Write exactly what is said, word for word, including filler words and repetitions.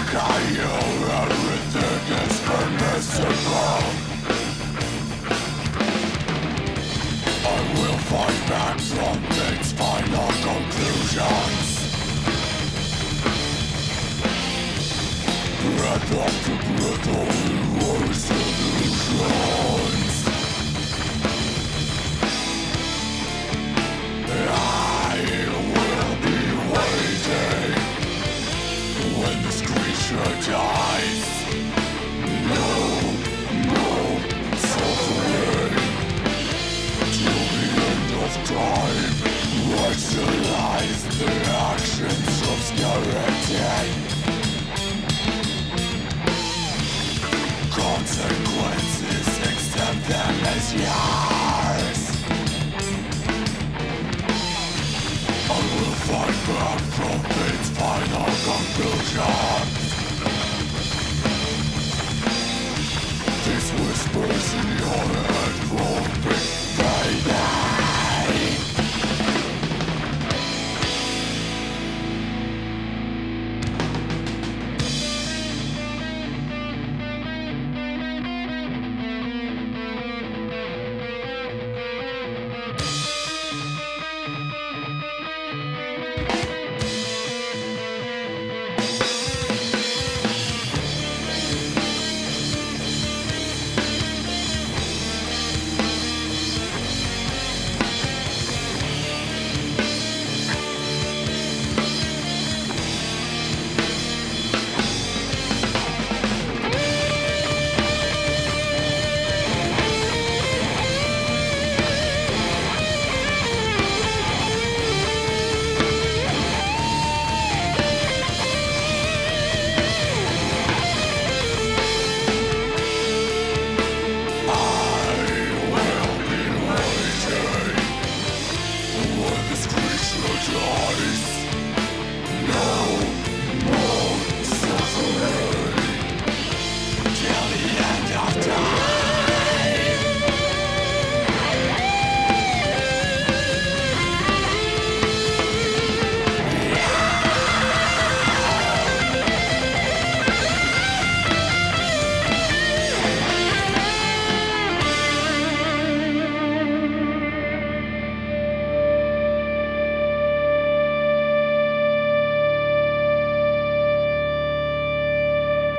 Everything is permissible. I will fight back from its final conclusions. Breath after breath, only worse illusions. I will be waiting when this creature dies. No, no suffering till the end of time. Rationalize the actions of skeleton. Consequences, accept them as yours. I will fight back from its final conclusion.